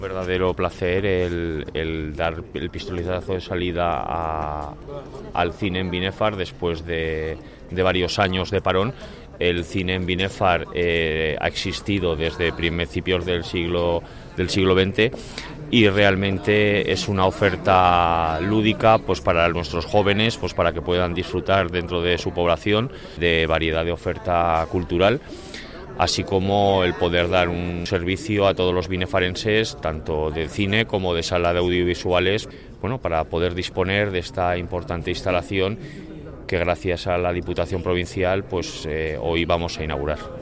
Verdadero placer el dar el pistoletazo de salida al cine en Binèfar después de varios años de parón. El cine en Binèfar ha existido desde principios del siglo XX y realmente es una oferta lúdica pues para nuestros jóvenes, pues para que puedan disfrutar dentro de su población de variedad de oferta cultural, así como el poder dar un servicio a todos los binefarenses, tanto de cine como de sala de audiovisuales, para poder disponer de esta importante instalación que gracias a la Diputación Provincial hoy vamos a inaugurar.